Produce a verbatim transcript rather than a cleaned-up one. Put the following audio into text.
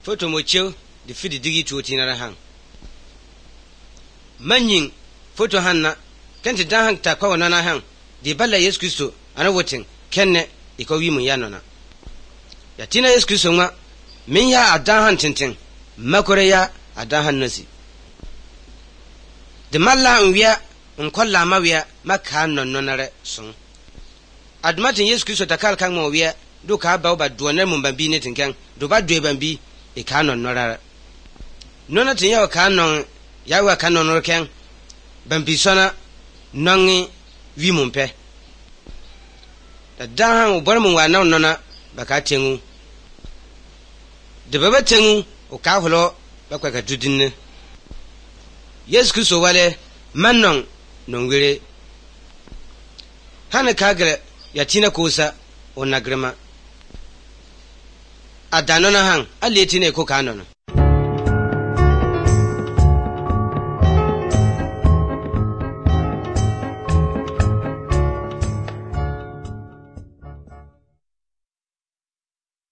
Foto mo chew di fidi digi tuoti na hang. Manyin foto hanna kenti dan hang ta kwa na hang di balla Yesu Kristo ana wotin kenne iko wi mun yanona. Ya tina Yesu Kristo nga min ya adan han tintin makore ya adan han nasi. De malla nwiya nkolla mawiya maka nonnonare sun. Admatin Yesu Kristo takal kan mo wiya do ka ba ba do na mun bambi ne tinkan do ba do bambi e ka nonnora. Nona tin ya ka non ya wa ka nonnor ken bambi sona nongi wi mun pe. Da dan han bar mun wa na nona baka tengu. De baba tengu o ka holo bakwa ka dudinne. Yesu Kristo wale mannon nongwere hana kagre ya tina kosa o nagrema adanona hang aleti ne ko kanono